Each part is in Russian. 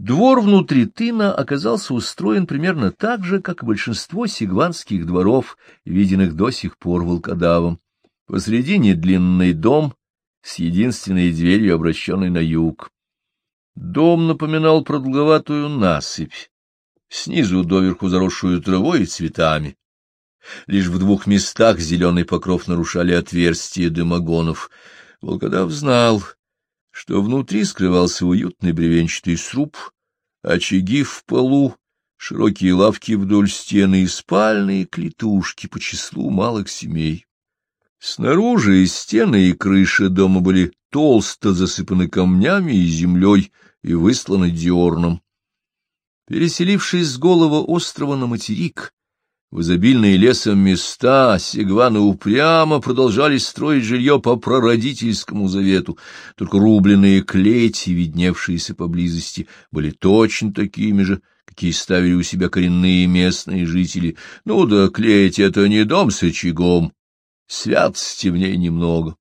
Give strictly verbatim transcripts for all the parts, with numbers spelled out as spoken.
Двор внутри тына оказался устроен примерно так же, как и большинство сигванских дворов, виденных до сих пор волкодавом. Посредине длинный дом с единственной дверью, обращенной на юг. Дом напоминал продолговатую насыпь, снизу доверху заросшую травой и цветами. Лишь в двух местах зеленый покров нарушали отверстия дымогонов. Волкодав знал, что внутри скрывался уютный бревенчатый сруб, очаги в полу, широкие лавки вдоль стены и спальные клетушки по числу малых семей. Снаружи и стены, и крыша дома были толсто засыпаны камнями и землей и высланы дерном. Переселившись с голого острова на материк, в изобильные лесом места сигваны упрямо продолжали строить жилье по прародительскому завету, только рубленые клети, видневшиеся поблизости, были точно такими же, какие ставили у себя коренные местные жители. Ну да клеть — это не дом с очагом, святости в ней немного.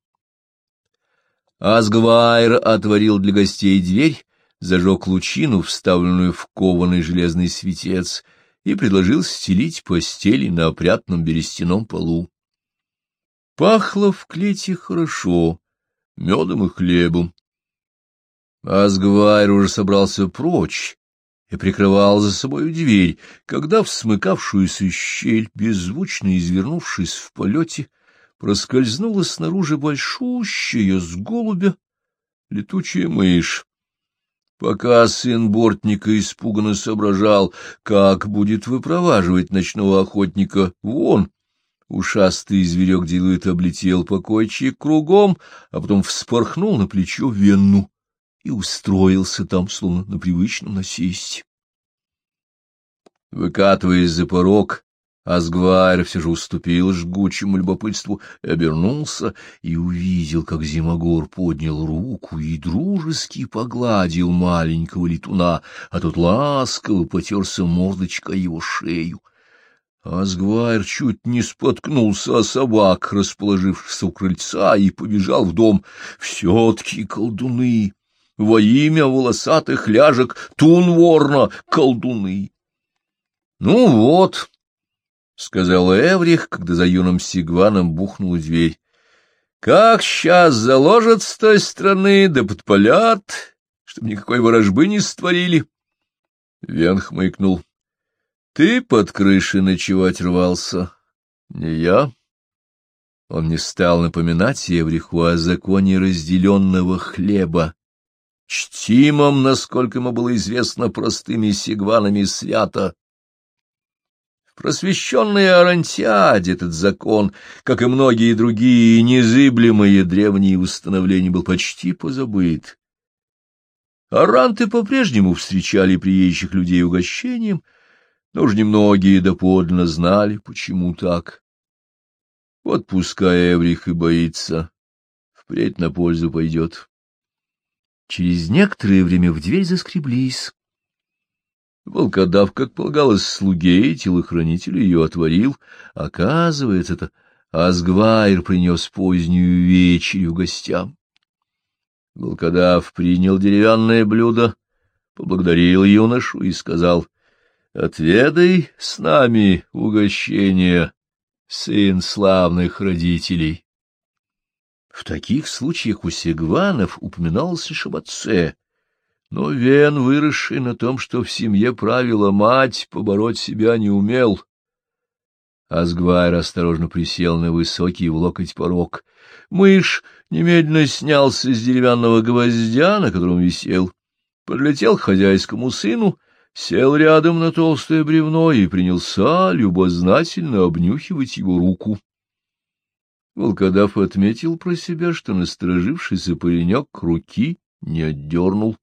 Асгвайр отворил для гостей дверь, зажег лучину, вставленную в кованый железный светец, и предложил стелить постели на опрятном берестяном полу. Пахло в клете хорошо, медом и хлебом. Асгвайр уже собрался прочь и прикрывал за собою дверь, когда в смыкавшуюся щель, беззвучно извернувшись в полете, проскользнула снаружи большущая с голубя летучая мышь. Пока сын бортника испуганно соображал, как будет выпроваживать ночного охотника вон, ушастый зверек деловито облетел покойчик кругом, а потом вспорхнул на плечо Венну и устроился там, словно на привычном насесте. Выкатываясь за порог, Асгвайр все же уступил жгучему любопытству и обернулся, и увидел, как Зимогор поднял руку и дружески погладил маленького летуна, а тот ласково потерся мордочкой его шею. Асгвайр чуть не споткнулся о собак, расположившихся у крыльца, и побежал в дом. Все-таки колдуны! Во имя волосатых ляжек Тунворна колдуны! — Ну вот, — сказал Эврих, когда за юным сигваном бухнула дверь. — Как сейчас заложат с той стороны, да подпалят, чтобы никакой ворожбы не створили. Вен хмыкнул. — Ты под крышей ночевать рвался, не я. Он не стал напоминать Эвриху о законе разделенного хлеба, чтимом, насколько ему было известно, простыми сигванами свято. В просвещенной Арантиаде этот закон, как и многие другие незыблемые древние установления, был почти позабыт. Аранты по-прежнему встречали приезжих людей угощением, но уж немногие доподлинно знали, почему так. Вот пускай Эврих и боится, впредь на пользу пойдет. Через некоторое время в дверь заскреблись. Волкодав, как полагалось слуге и телохранителю, ее отворил. Оказывается, это Асгвайр принес позднюю вечерю гостям. Волкодав принял деревянное блюдо, поблагодарил юношу и сказал: — Отведай с нами угощение, сын славных родителей. В таких случаях у сигванов упоминалось лишь об отце. Но Вен, выросший на том, что в семье правила мать, побороть себя не умел. Асгвайр осторожно присел на высокий в локоть порог. Мышь немедленно снялся с деревянного гвоздя, на котором висел, подлетел к хозяйскому сыну, сел рядом на толстое бревно и принялся любознательно обнюхивать его руку. Волкодав отметил про себя, что насторожившийся паренек руки не отдернул.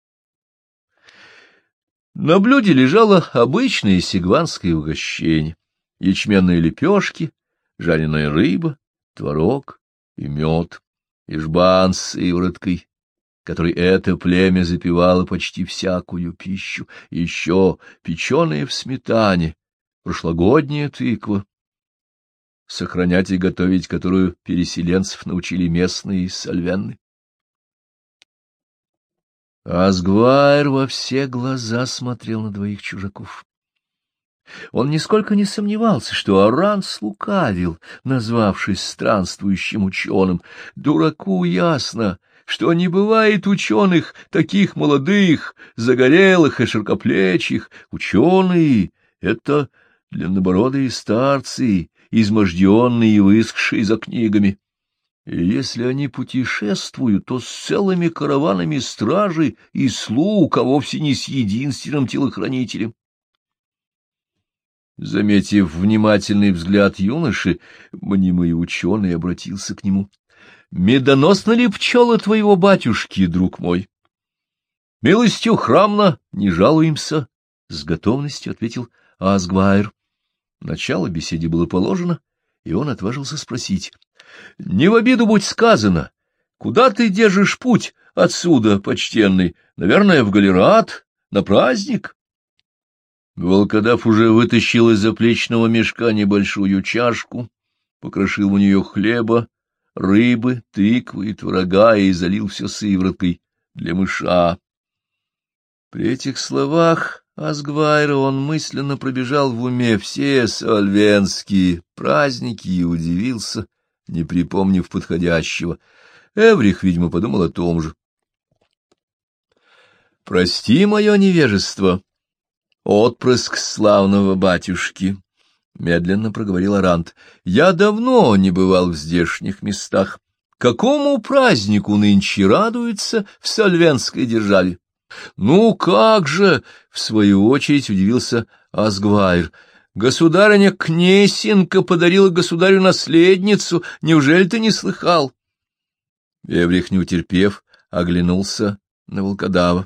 На блюде лежало обычное сигванское угощение: ячменные лепешки, жареная рыба, творог и мед, и жбан с сывороткой, которой это племя запивало почти всякую пищу, еще печеная в сметане, прошлогодняя тыква, сохранять и готовить которую переселенцев научили местные сальвенны. Асгвайр во все глаза смотрел на двоих чужаков. Он нисколько не сомневался, что Аран слукавил, назвавшись странствующим ученым. Дураку ясно, что не бывает ученых таких молодых, загорелых и широкоплечих. Ученые — это длиннобородые старцы, изможденные и высохшие за книгами. И если они путешествуют, то с целыми караванами стражи и слуг, а вовсе не с единственным телохранителем. Заметив внимательный взгляд юноши, мнимый ученый обратился к нему. — Медоносны ли пчелы твоего батюшки, друг мой? — Милостью храмно, не жалуемся, — с готовностью ответил Асгвайр. Начало беседе было положено, и он отважился спросить. — Не в обиду будь сказано. Куда ты держишь путь отсюда, почтенный? Наверное, в Галерат, на праздник? Волкодав уже вытащил из заплечного мешка небольшую чашку, покрошил в нее хлеба, рыбы, тыквы и творога и залил все сывороткой для мыша. При этих словах Асгвайра он мысленно пробежал в уме все сольвенские праздники и удивился, не припомнив подходящего. Эврих, видимо, подумал о том же. — Прости мое невежество, отпрыск славного батюшки, — медленно проговорил Арант. — Я давно не бывал в здешних местах. Какому празднику нынче радуется в сольвенской державе? — Ну как же, — в свою очередь удивился Асгвайр, — государыня Кнесинка подарила государю наследницу, неужели ты не слыхал? Эврих, не утерпев, оглянулся на волкодава.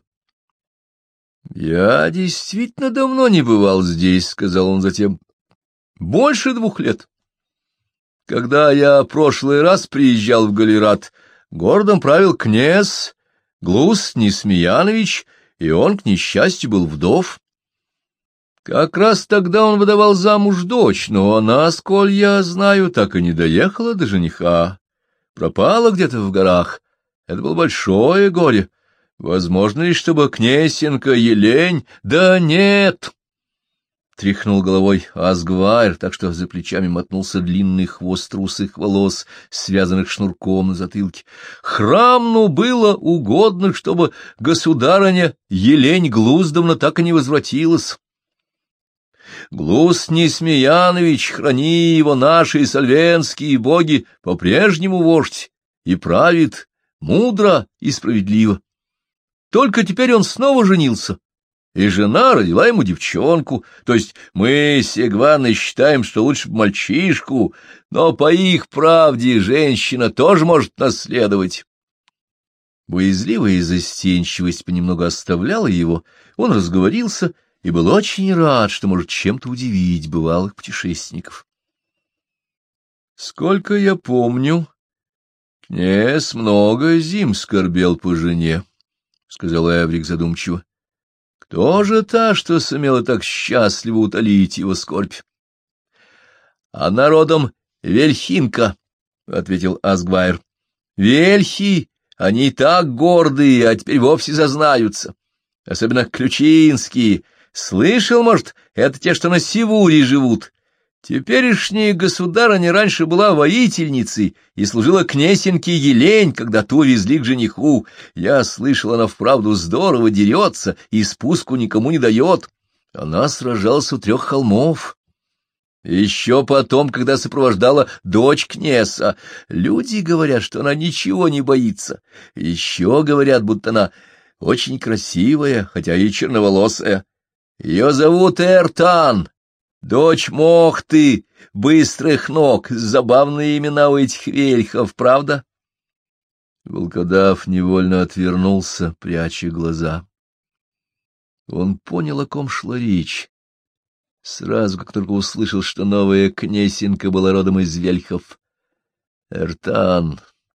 — Я действительно давно не бывал здесь, — сказал он затем. — Больше двух лет. Когда я прошлый раз приезжал в Галерат, городом правил князь Глуст Несмеянович, и он, к несчастью, был вдов. Как раз тогда он выдавал замуж дочь, но она, сколь я знаю, так и не доехала до жениха. Пропала где-то в горах. Это было большое горе. Возможно ли, чтобы Кнесинка Елень? Да нет! Тряхнул головой Асгвайр, так что за плечами мотнулся длинный хвост русых волос, связанных шнурком на затылке. Храмну было угодно, чтобы государыня Елень Глуздовна так и не возвратилась. Глуст Несмеянович, храни его наши сольвенские боги, по-прежнему вождь, и правит мудро и справедливо. Только теперь он снова женился, и жена родила ему девчонку, то есть мы, сегваны, считаем, что лучше бы мальчишку, но по их правде женщина тоже может наследовать. Боязливая застенчивость понемногу оставляла его, он разговорился и был очень рад, что может чем-то удивить бывалых путешественников. Сколько я помню, князь много зим скорбел по жене, — сказал Эврик задумчиво. — Кто же та, что сумела так счастливо утолить его скорбь? — А народом Вельхинка, — ответил Асгвайр. — Вельхи, они так гордые, а теперь вовсе зазнаются. Особенно ключинские. Слышал, может, это те, что на Сивуре живут. Теперешняя государыня раньше была воительницей и служила князеньке Елень, когда ту везли к жениху. Я слышал, она вправду здорово дерется и спуску никому не дает. Она сражалась у трех холмов. Еще потом, когда сопровождала дочь князя, люди говорят, что она ничего не боится. Еще говорят, будто она очень красивая, хотя и черноволосая. Ее зовут Эртан, дочь Мохты, быстрых ног. Забавные имена у этих вельхов, правда? Волкодав невольно отвернулся, пряча глаза. Он понял, о ком шла речь. Сразу, как только услышал, что новая князинка была родом из вельхов. Эртан.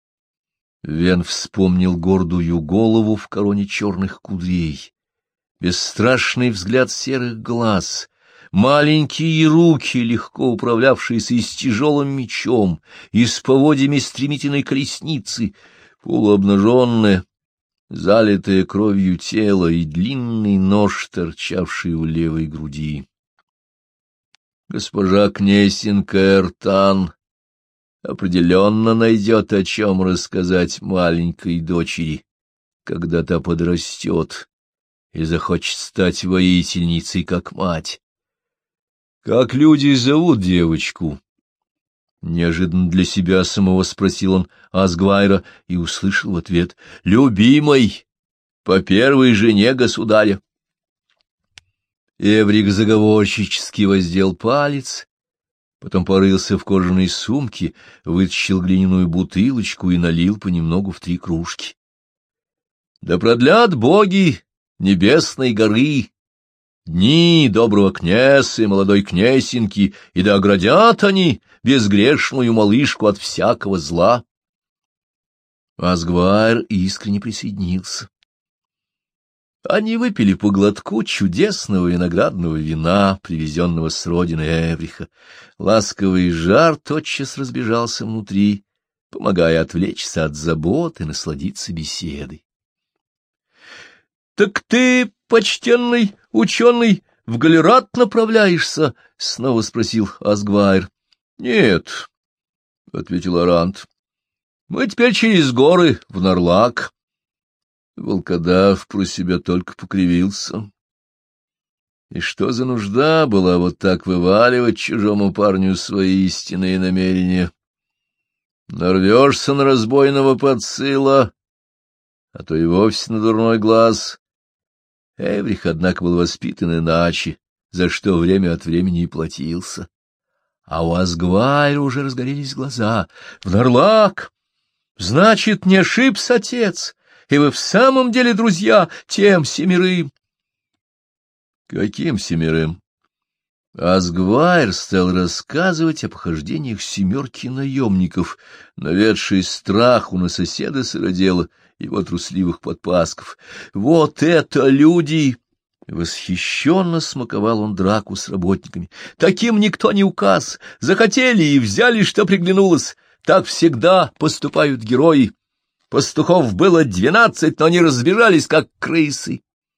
Вен вспомнил гордую голову в короне черных кудрей, бесстрашный взгляд серых глаз, маленькие руки, легко управлявшиеся и с тяжелым мечом, и с поводьями стремительной колесницы, полуобнаженная, залитое кровью тело и длинный нож, торчавший у левой груди. Госпожа Кнесинка Эртан определенно найдет, о чем рассказать маленькой дочери, когда та подрастет и захочет стать воительницей, как мать. Как люди зовут девочку? Неожиданно для себя самого спросил он Асгвайра и услышал в ответ: «Любимой, по первой жене государя». Эврик заговорщически воздел палец, потом порылся в кожаной сумке, вытащил глиняную бутылочку и налил понемногу в три кружки. «Да продлят боги небесной горы дни доброго князя и молодой князинки, и да оградят они безгрешную малышку от всякого зла». Асгвайр искренне присоединился. Они выпили по глотку чудесного виноградного вина, привезенного с родины Эвриха. Ласковый жар тотчас разбежался внутри, помогая отвлечься от забот и насладиться беседой. — Так ты, почтенный ученый, в Галерат направляешься? — снова спросил Асгвайр. — Нет, — ответил Арант. — Мы теперь через горы в Нарлак. Волкодав про себя только покривился. И что за нужда была вот так вываливать чужому парню свои истинные намерения? Нарвешься на разбойного подсыла, а то и вовсе на дурной глаз. Эврих, однако, был воспитан иначе, за что время от времени и платился. А у Асгвайра уже разгорелись глаза. — В Нарлак! Значит, не ошибся отец, и вы в самом деле друзья тем семерым. — Каким семерым? Асгвайр стал рассказывать о похождениях семерки наемников, наведшей страху на соседа сыродела, его трусливых подпасков. Вот это люди! Восхищенно смаковал он драку с работниками. Таким никто не указ. Захотели и взяли, что приглянулось. Так всегда поступают герои. Пастухов было двенадцать, но они разбежались, как крысы.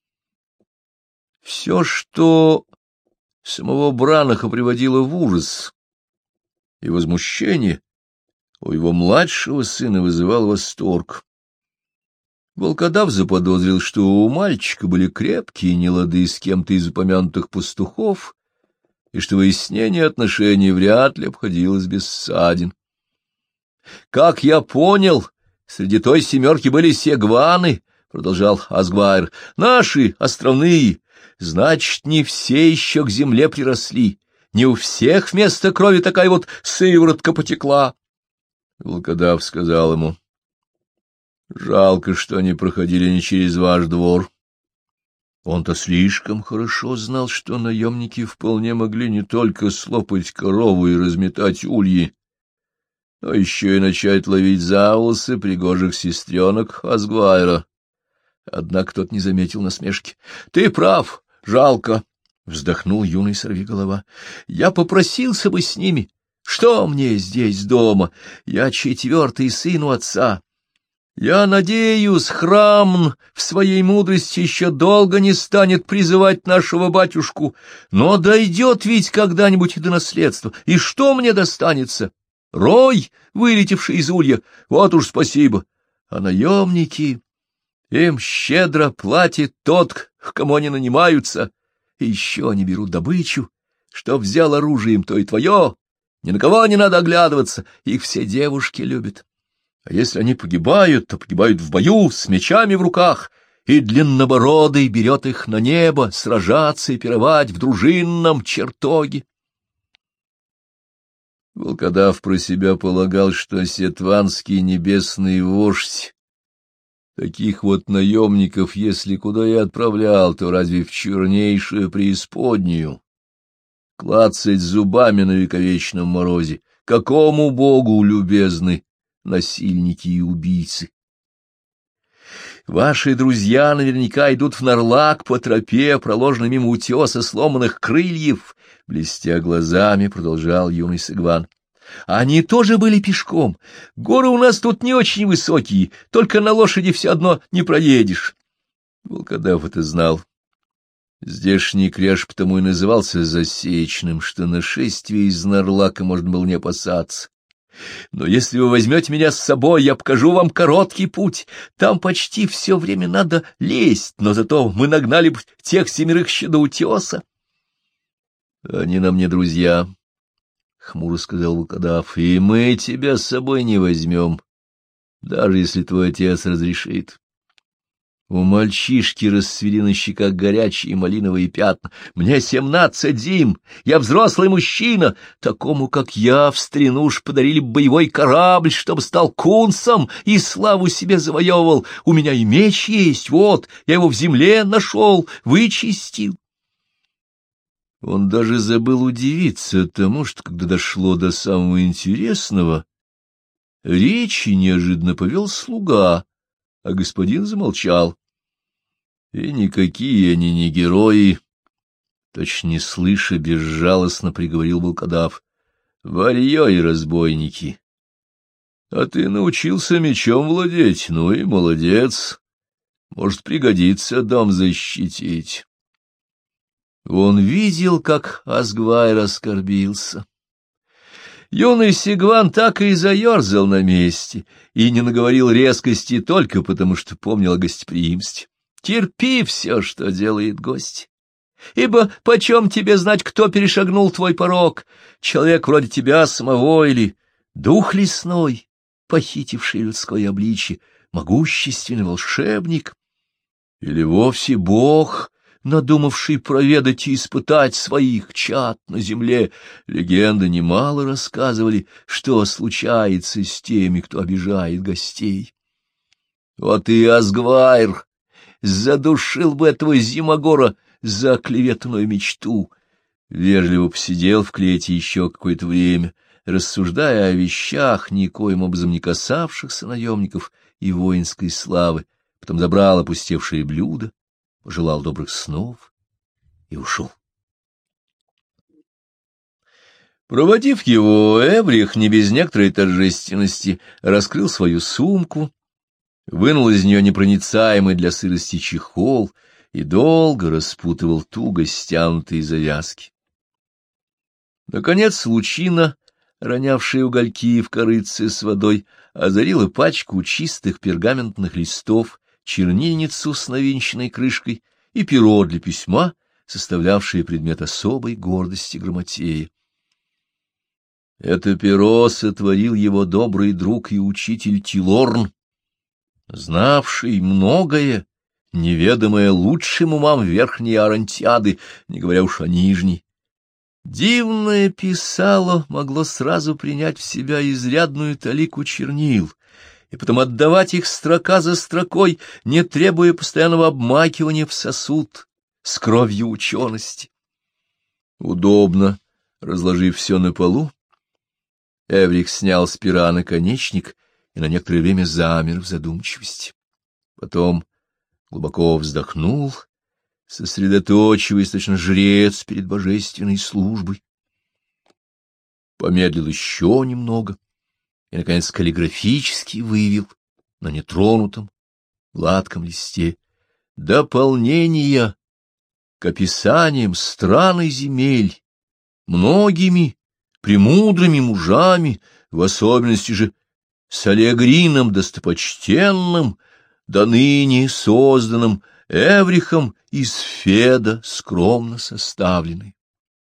Все, что самого Бранаха приводило в ужас и возмущение, у его младшего сына вызывал восторг. Волкодав заподозрил, что у мальчика были крепкие нелады с кем-то из упомянутых пастухов, и что выяснение отношений вряд ли обходилось без ссадин. — Как я понял, среди той семерки были сегваны, — продолжал Асгвайр, — наши, островные. Значит, не все еще к земле приросли, не у всех вместо крови такая вот сыворотка потекла. Волкодав сказал ему: — Жалко, что они проходили не через ваш двор. Он-то слишком хорошо знал, что наемники вполне могли не только слопать корову и разметать ульи, но еще и начать ловить за волосы пригожих сестренок Асгвайра. Однако тот не заметил насмешки. — Ты прав, жалко, — вздохнул юный сорвиголова. — Я попросился бы с ними. Что мне здесь дома? Я четвертый сын у отца. Я надеюсь, храм в своей мудрости еще долго не станет призывать нашего батюшку, но дойдет ведь когда-нибудь и до наследства. И что мне достанется? Рой, вылетевший из улья, вот уж спасибо. А наемники, им щедро платит тот, к кому они нанимаются, и еще они берут добычу. Что взял оружием, то и твое. Ни на кого не надо оглядываться, их все девушки любят. А если они погибают, то погибают в бою с мечами в руках, и длиннобородый берет их на небо сражаться и пировать в дружинном чертоге. Волкодав про себя полагал, что сетванский небесный вождь таких вот наемников, если куда и отправлял, то разве в чернейшую преисподнюю, клацать зубами на вековечном морозе. Какому богу любезны насильники и убийцы? Ваши друзья наверняка идут в Нарлак по тропе, проложенной мимо утеса сломанных крыльев, — блестя глазами продолжал юный Сыгван. Они тоже были пешком. Горы у нас тут не очень высокие, только на лошади все одно не проедешь. Волкодав это знал. Здешний кряж потому и назывался Засечным, что нашествие из Нарлака можно было не опасаться. Но если вы возьмете меня с собой, я покажу вам короткий путь. Там почти все время надо лезть, но зато мы нагнали бы тех семерых еще до утеса. — Они нам не друзья, — хмуро сказал Волкодав, — и мы тебя с собой не возьмем, даже если твой отец разрешит. У мальчишки расцвели на щеках горячие малиновые пятна. Мне семнадцать зим, я взрослый мужчина. Такому, как я, в старину уж подарили боевой корабль, чтобы стал кунцем и славу себе завоевывал. У меня и меч есть, вот, я его в земле нашел, вычистил. Он даже забыл удивиться тому, что, когда дошло до самого интересного, речи неожиданно повел слуга, а господин замолчал. И никакие они не герои, точно не слыша, безжалостно приговорил Волкодав. Варьё и разбойники. А ты научился мечом владеть, ну и молодец. Может, пригодится дом защитить. Он видел, как Асгвайр оскорбился. Юный Сигван так и заерзал на месте и не наговорил резкости только потому, что помнил о гостеприимстве. Терпи все, что делает гость. Ибо почем тебе знать, кто перешагнул твой порог? Человек вроде тебя самого или дух лесной, похитивший людское обличье, могущественный волшебник? Или вовсе бог, надумавший проведать и испытать своих чад на земле? Легенды немало рассказывали, что случается с теми, кто обижает гостей. Вот и Асгвайр задушил бы этого Зимогора за оклеветанную мечту. Вежливо посидел в клете еще какое-то время, рассуждая о вещах, никоим образом не касавшихся наемников и воинской славы, потом забрал опустевшее блюдо, пожелал добрых снов и ушел. Проводив его, Эврих не без некоторой торжественности раскрыл свою сумку, вынул из нее непроницаемый для сырости чехол и долго распутывал туго стянутые завязки. Наконец лучина, ронявшая угольки в корытце с водой, озарила пачку чистых пергаментных листов, чернильницу с навинченной крышкой и перо для письма, составлявшее предмет особой гордости Грамотея. Это перо сотворил его добрый друг и учитель Тилорн, знавший многое, неведомое лучшим умам верхней Арантиады, не говоря уж о нижней. Дивное писало могло сразу принять в себя изрядную талику чернил, и потом отдавать их строка за строкой, не требуя постоянного обмакивания в сосуд с кровью учености. Удобно разложив все на полу, Эврих снял с пера наконечник и на некоторое время замер в задумчивости. Потом глубоко вздохнул, сосредоточиваясь, точно жрец перед божественной службой. Помедлил еще немного и, наконец, каллиграфически вывел на нетронутом, гладком листе дополнения к описаниям стран и земель многими премудрыми мужами, в особенности же с Алегрином достопочтенным, до ныне созданным Эврихом из Феда скромно составленный.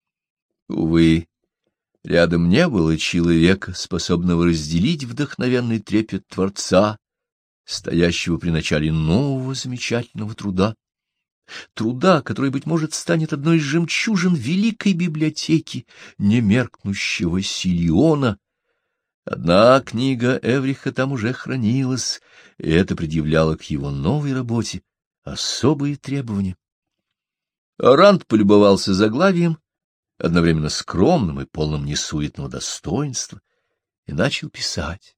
Увы, рядом не было человека, способного разделить вдохновенный трепет Творца, стоящего при начале нового замечательного труда, труда, который, быть может, станет одной из жемчужин великой библиотеки немеркнущего Силиона. Одна книга Эвриха там уже хранилась, и это предъявляло к его новой работе особые требования. Аранд полюбовался заглавием, одновременно скромным и полным несуетного достоинства, и начал писать.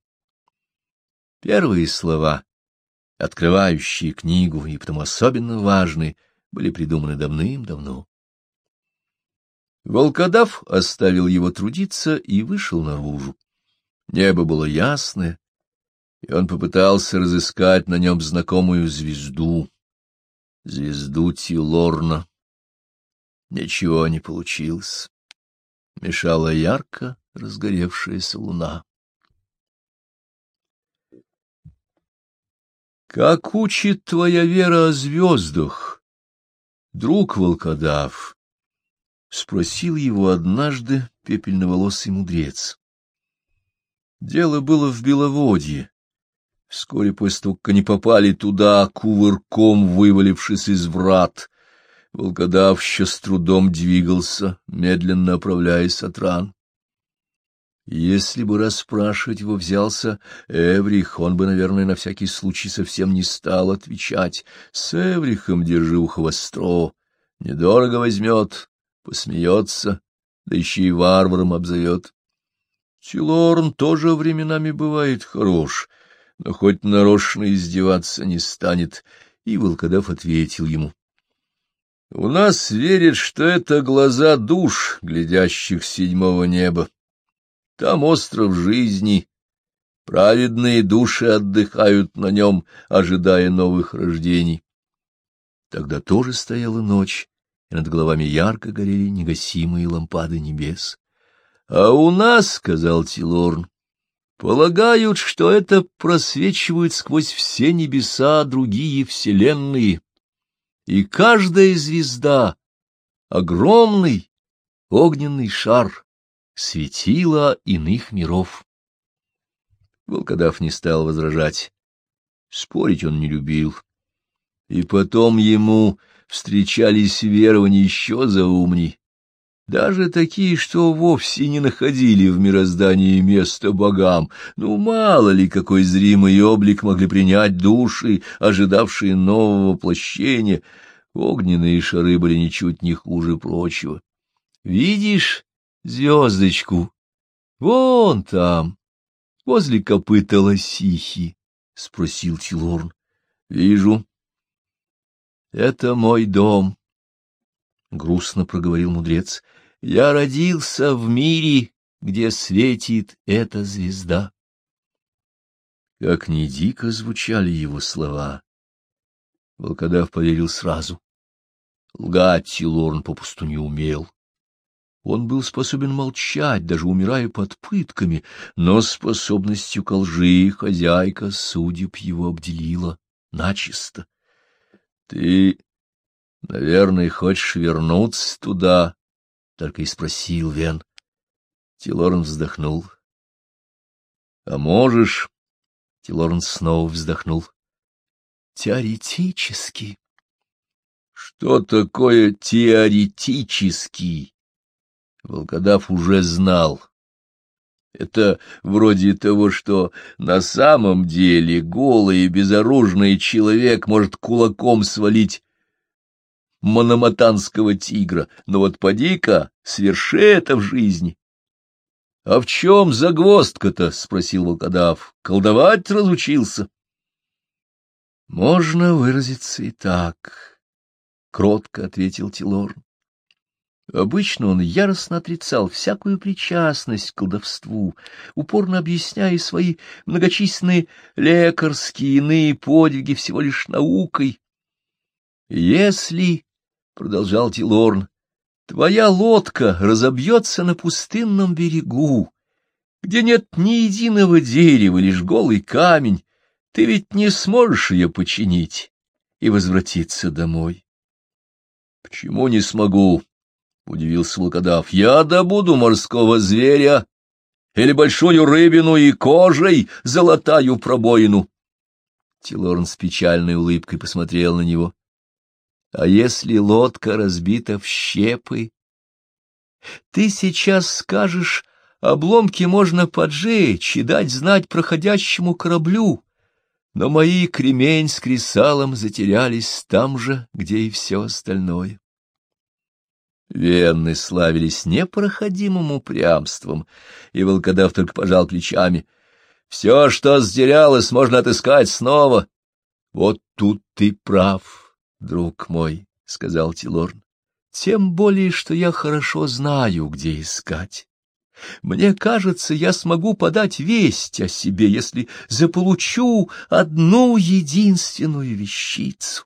Первые слова, открывающие книгу и потому особенно важные, были придуманы давным-давно. Волкодав оставил его трудиться и вышел наружу. Небо было ясное, и он попытался разыскать на нем знакомую звезду, звезду Тилорна. Ничего не получилось. Мешала ярко разгоревшаяся луна. «Как учит твоя вера о звездах, друг волкодав?» — спросил его однажды пепельноволосый мудрец. Дело было в Беловодье. Вскоре после того, как они попали туда, кувырком вывалившись из врат, волкодав еще с трудом двигался, медленно оправляясь от ран. Если бы расспрашивать его взялся Эврих, он бы, наверное, на всякий случай совсем не стал отвечать. С Эврихом держи ухо востро, недорого возьмет, посмеется, да еще и варваром обзовет. Тилорн тоже временами бывает хорош, но хоть нарочно издеваться не станет, и волкодав ответил ему. — У нас верят, что это глаза душ, глядящих с седьмого неба. Там остров жизни, праведные души отдыхают на нем, ожидая новых рождений. Тогда тоже стояла ночь, и над головами ярко горели негасимые лампады небес. — А у нас, — сказал Тилорн, — полагают, что это просвечивают сквозь все небеса другие вселенные, и каждая звезда — огромный огненный шар, светило иных миров. Волкодав не стал возражать. Спорить он не любил. И потом ему встречались верования еще заумней, даже такие, что вовсе не находили в мироздании места богам. Ну, мало ли, какой зримый облик могли принять души, ожидавшие нового воплощения. Огненные шары были ничуть не хуже прочего. Видишь звездочку? Вон там, возле копыта лосихи, — спросил Тилорн. — Вижу. — Это мой дом, — грустно проговорил мудрец. — Я родился в мире, где светит эта звезда. Как ни дико звучали его слова, волкодав поверил сразу. Лгать Тилорн попусту не умел. Он был способен молчать, даже умирая под пытками, но способностью ко лжи хозяйка судеб его обделила начисто. — Ты, наверное, хочешь вернуться туда? — только и спросил Вен. Тилорн вздохнул. — А можешь? — Тилорн снова вздохнул. — Теоретически. — Что такое теоретически? Волкодав уже знал. Это вроде того, что на самом деле голый и безоружный человек может кулаком свалить мономатанского тигра, но вот поди-ка, сверши это в жизни. — А в чем загвоздка-то? — спросил волкодав. — Колдовать разучился? — Можно выразиться и так, — кротко ответил Тилорн. Обычно он яростно отрицал всякую причастность к колдовству, упорно объясняя свои многочисленные лекарские и иные подвиги всего лишь наукой. «Если, — продолжал Тилорн, — твоя лодка разобьется на пустынном берегу, где нет ни единого дерева, лишь голый камень, ты ведь не сможешь ее починить и возвратиться домой». — Почему не смогу? — удивился волкодав. — Я добуду морского зверя или большую рыбину и кожей золотаю пробоину. Тилорн с печальной улыбкой посмотрел на него. — А если лодка разбита в щепы? Ты сейчас скажешь, обломки можно поджечь и дать знать проходящему кораблю, но мои кремень с кресалом затерялись там же, где и все остальное. Венны славились непроходимым упрямством, и волкодав только пожал плечами. — Все, что затерялось, можно отыскать снова. — Вот тут ты прав, друг мой, — сказал Тилорн. — тем более, что я хорошо знаю, где искать. Мне кажется, я смогу подать весть о себе, если заполучу одну единственную вещицу.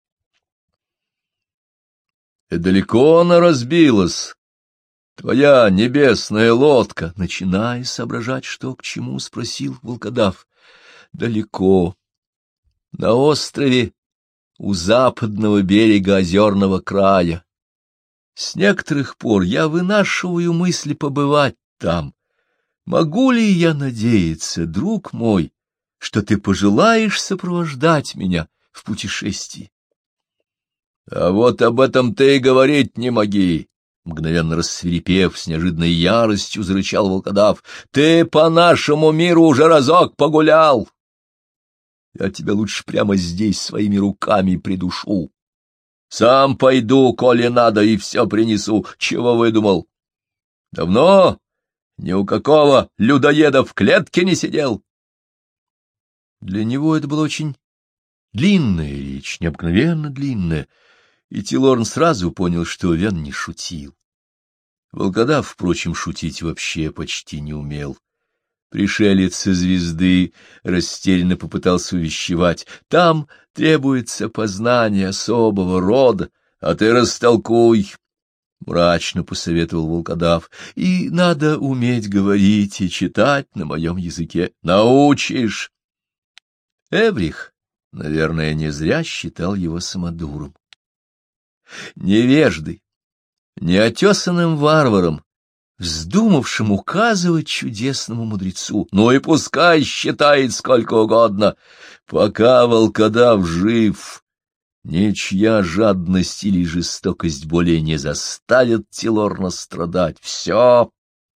— И далеко она разбилась, твоя небесная лодка? Начиная соображать, что к чему, спросил волкодав. — Далеко. На острове у западного берега озерного края. С некоторых пор я вынашиваю мысли побывать там. Могу ли я надеяться, друг мой, что ты пожелаешь сопровождать меня в путешествии? — А вот об этом ты и говорить не моги! — мгновенно рассвирепев, с неожиданной яростью зарычал волкодав. — Ты по нашему миру уже разок погулял! Я тебя лучше прямо здесь своими руками придушу. Сам пойду, коли надо, и все принесу. Чего выдумал? Давно ни у какого людоеда в клетке не сидел. Для него это была очень длинная речь, необыкновенно длинная, и Тилорн сразу понял, что Вен не шутил. Волкодав, впрочем, шутить вообще почти не умел. Пришелец со звезды растерянно попытался увещевать. Там требуется познание особого рода, а ты растолкуй, — мрачно посоветовал волкодав. И надо уметь говорить и читать на моем языке. Научишь. Эврих, наверное, не зря считал его самодуром. Невеждой, неотесанным варваром, вздумавшим указывать чудесному мудрецу. Ну и пускай считает сколько угодно. Пока волкодав жив, ничья жадность или жестокость более не заставят Тилорна страдать. Все.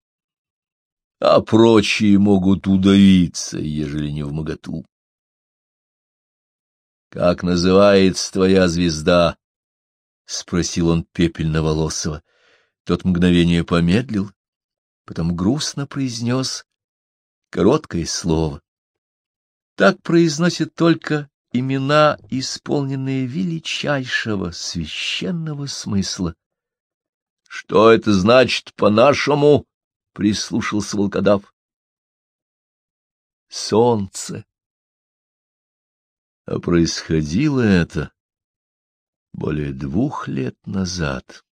А прочие могут удавиться, ежели не вмоготу. — Как называется твоя звезда? — спросил он пепельноволосого. Тот мгновение помедлил, потом грустно произнес короткое слово. Так произносят только имена, исполненные величайшего священного смысла. — Что это значит по-нашему? — прислушался волкодав. — Солнце. А происходило это более двух лет назад.